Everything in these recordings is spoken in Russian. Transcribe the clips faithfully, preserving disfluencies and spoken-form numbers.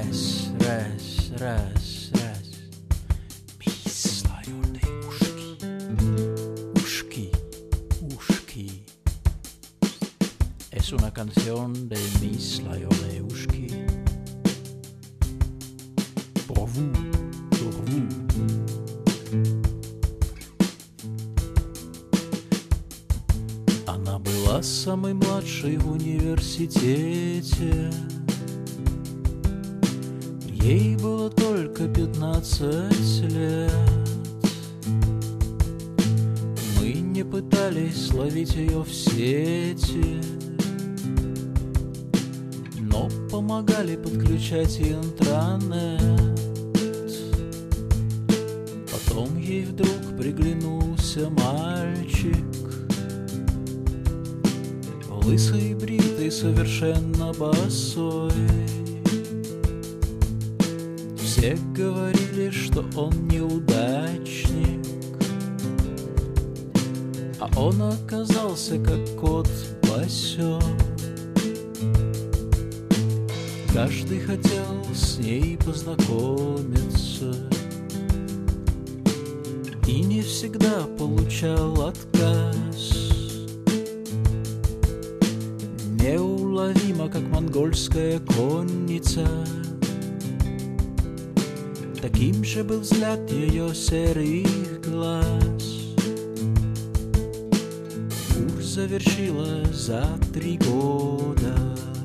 Раз, раз, раз, раз. Mi slajone uški, uški, uški. Es una canción de Mi slajone uški. Pour vous, pour vous. Она была самой младшей в университете. Ей было только пятнадцать лет. Мы не пытались ловить ее в сети, но помогали подключать интранет. Потом ей вдруг приглянулся мальчик, лысый, бритый, совершенно босой. Все говорили, что он неудачник, а он оказался как кот босой. Каждый хотел с ней познакомиться и не всегда получал отказ. Неуловимо, как монгольская конница, таким же был взгляд ее серых глаз. Курс завершила за три года,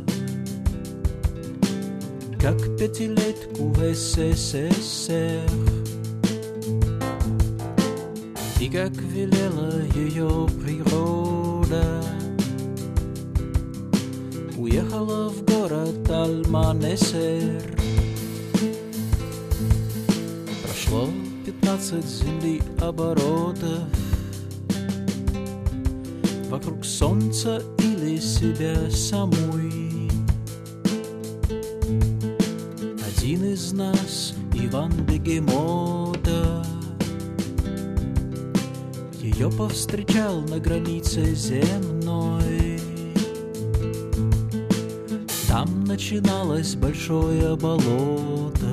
как пятилетку в СССР. И как велела ее природа, уехала в город Альма-Несер. Прошло пятнадцать земли оборотов вокруг солнца или себя самой. Один из нас, Иван Бегемота, ее повстречал на границе земной. Там начиналось большое болото,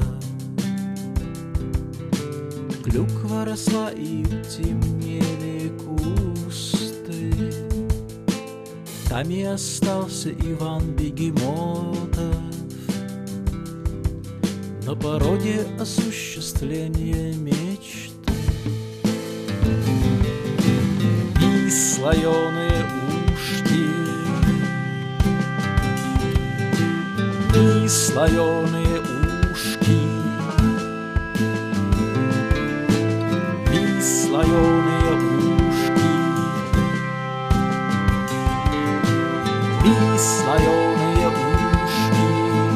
клюква росла и темнели кусты. Там и остался Иван Бегемотов на пороге осуществления мечты. И слоеные ушки, и слоеные ушки, и слоеные ушки, и слоеные ушки,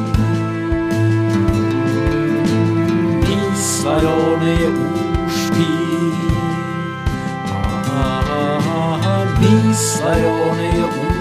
и слоеные ушки, а-а-а, и слоеные ушки.